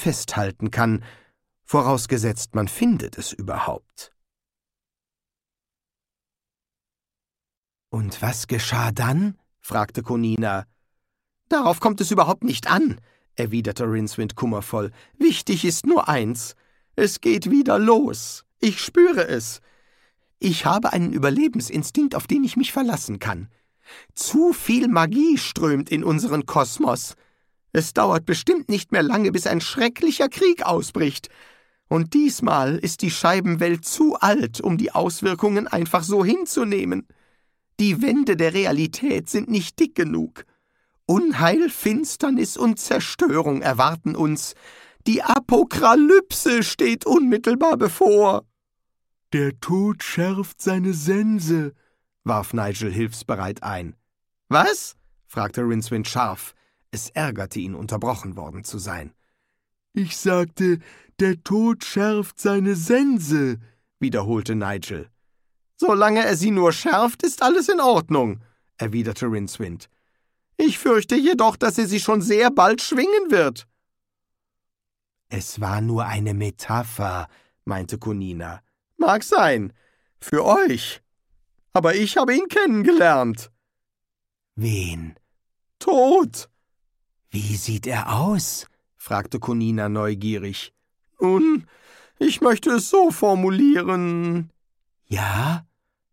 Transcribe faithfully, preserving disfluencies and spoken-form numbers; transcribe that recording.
festhalten kann, vorausgesetzt man findet es überhaupt. »Und was geschah dann?« fragte Konina. »Darauf kommt es überhaupt nicht an«, erwiderte Rincewind kummervoll. »Wichtig ist nur eins. Es geht wieder los. Ich spüre es. Ich habe einen Überlebensinstinkt, auf den ich mich verlassen kann. Zu viel Magie strömt in unseren Kosmos. Es dauert bestimmt nicht mehr lange, bis ein schrecklicher Krieg ausbricht. Und diesmal ist die Scheibenwelt zu alt, um die Auswirkungen einfach so hinzunehmen. Die Wände der Realität sind nicht dick genug. Unheil, Finsternis und Zerstörung erwarten uns. Die Apokalypse steht unmittelbar bevor.« »Der Tod schärft seine Sense«, warf Nigel hilfsbereit ein. »Was?« fragte Rincewind scharf. Es ärgerte ihn, unterbrochen worden zu sein. »Ich sagte, der Tod schärft seine Sense«, wiederholte Nigel. »Solange er sie nur schärft, ist alles in Ordnung«, erwiderte Rincewind. »Ich fürchte jedoch, dass er sie schon sehr bald schwingen wird.« »Es war nur eine Metapher«, meinte Konina. »Mag sein, für euch. Aber ich habe ihn kennengelernt.« »Wen?« »Tod.« »Wie sieht er aus?« fragte Konina neugierig. »Nun, ich möchte es so formulieren.« »Ja?«